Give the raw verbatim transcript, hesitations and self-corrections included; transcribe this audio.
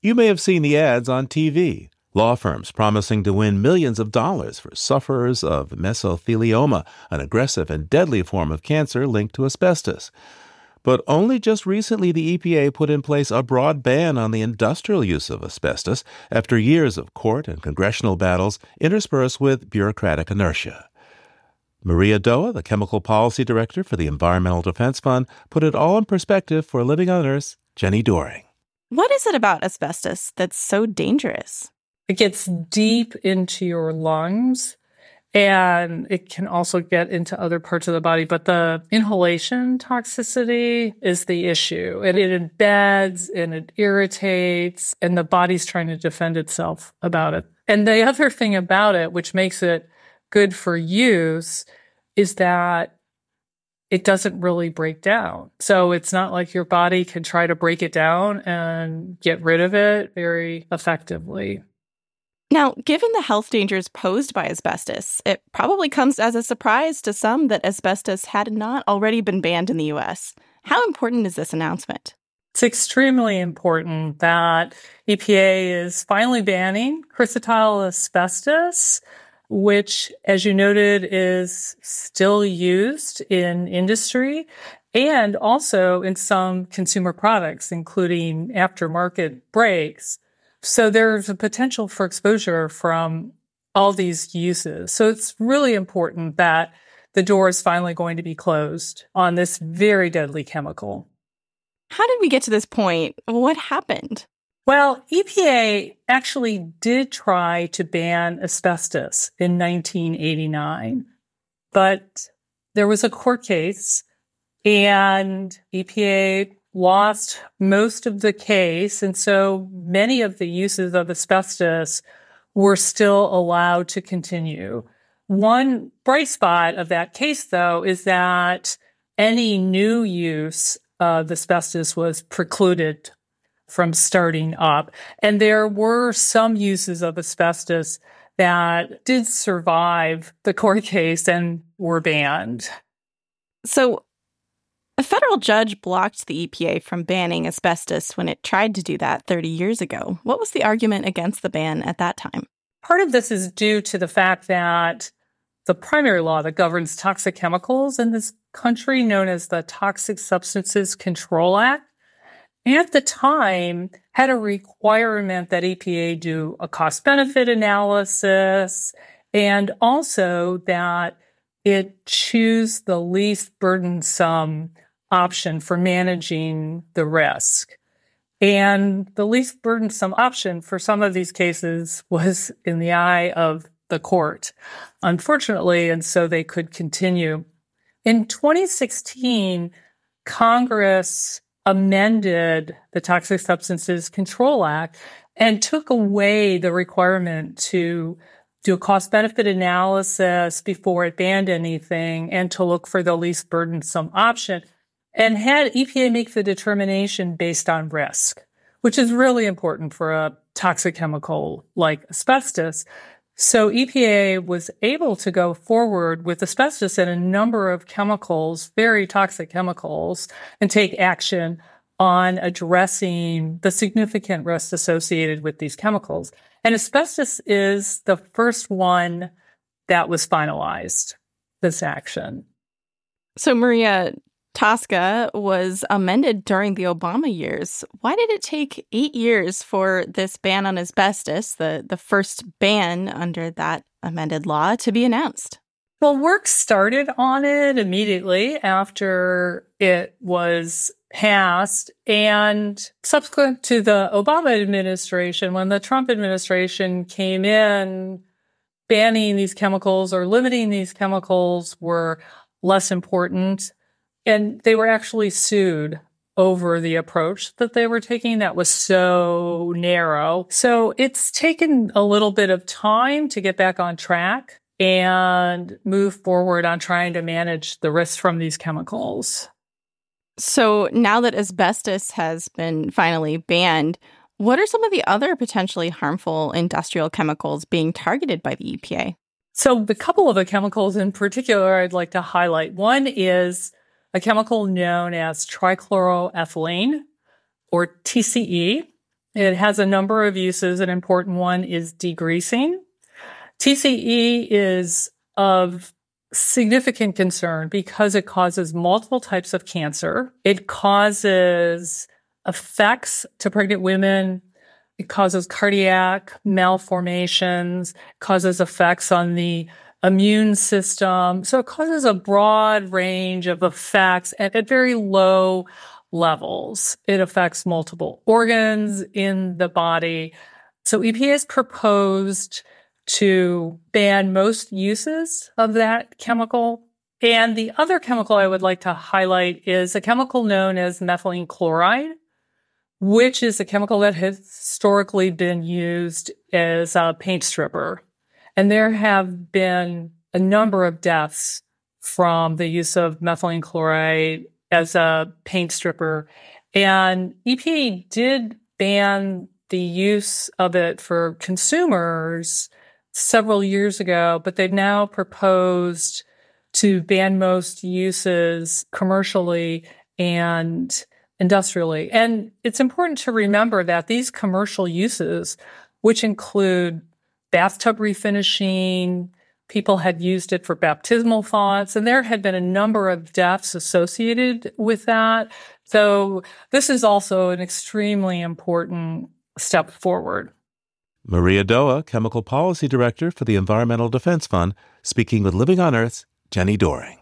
You may have seen the ads on T V. Law firms promising to win millions of dollars for sufferers of mesothelioma, an aggressive and deadly form of cancer linked to asbestos. But only just recently the E P A put in place a broad ban on the industrial use of asbestos after years of court and congressional battles interspersed with bureaucratic inertia. Maria Doa, the Chemical Policy Director for the Environmental Defense Fund, put it all in perspective for Living on Earth's Jenny Doering. What is it about asbestos that's so dangerous? It gets deep into your lungs, and it can also get into other parts of the body. But the inhalation toxicity is the issue. And it embeds and it irritates, and the body's trying to defend itself about it. And the other thing about it, which makes it good for use, is that it doesn't really break down. So it's not like your body can try to break it down and get rid of it very effectively. Now, given the health dangers posed by asbestos, it probably comes as a surprise to some that asbestos had not already been banned in the U S. How important is this announcement? It's extremely important that E P A is finally banning crucial asbestos, which, as you noted, is still used in industry and also in some consumer products, including aftermarket brakes. So there's a potential for exposure from all these uses. So it's really important that the door is finally going to be closed on this very deadly chemical. How did we get to this point? What happened? Well, E P A actually did try to ban asbestos in nineteen eighty-nine, but there was a court case and E P A lost most of the case. And so many of the uses of asbestos were still allowed to continue. One bright spot of that case, though, is that any new use of asbestos was precluded from starting up. And there were some uses of asbestos that did survive the court case and were banned. So a federal judge blocked the E P A from banning asbestos when it tried to do that thirty years ago. What was the argument against the ban at that time? Part of this is due to the fact that the primary law that governs toxic chemicals in this country, known as the Toxic Substances Control Act, at the time had a requirement that E P A do a cost-benefit analysis and also that it choose the least burdensome option for managing the risk. And the least burdensome option for some of these cases was in the eye of the court, unfortunately, and so they could continue. In twenty sixteen, Congress amended the Toxic Substances Control Act and took away the requirement to do a cost-benefit analysis before it banned anything and to look for the least burdensome option, and had E P A make the determination based on risk, which is really important for a toxic chemical like asbestos. So E P A was able to go forward with asbestos and a number of chemicals, very toxic chemicals, and take action on addressing the significant risks associated with these chemicals. And asbestos is the first one that was finalized, this action. So, Maria, TSCA was amended during the Obama years. Why did it take eight years for this ban on asbestos, the, the first ban under that amended law, to be announced? Well, work started on it immediately after it was passed. And subsequent to the Obama administration, when the Trump administration came in, banning these chemicals or limiting these chemicals were less important. And they were actually sued over the approach that they were taking that was so narrow. So it's taken a little bit of time to get back on track and move forward on trying to manage the risks from these chemicals. So now that asbestos has been finally banned, what are some of the other potentially harmful industrial chemicals being targeted by the E P A? So a couple of the chemicals in particular I'd like to highlight. One is a chemical known as trichloroethylene, or T C E. It has a number of uses. An important one is degreasing. T C E is of significant concern because it causes multiple types of cancer. It causes effects to pregnant women. It causes cardiac malformations, causes effects on the immune system. So it causes a broad range of effects at, at very low levels. It affects multiple organs in the body. So E P A has proposed to ban most uses of that chemical. And the other chemical I would like to highlight is a chemical known as methylene chloride, which is a chemical that has historically been used as a paint stripper. And there have been a number of deaths from the use of methylene chloride as a paint stripper. And E P A did ban the use of it for consumers several years ago, but they've now proposed to ban most uses commercially and industrially. And it's important to remember that these commercial uses, which include bathtub refinishing, people had used it for baptismal fonts, and there had been a number of deaths associated with that. So this is also an extremely important step forward. Maria Doa, Chemical Policy Director for the Environmental Defense Fund, speaking with Living on Earth's Jenny Doering.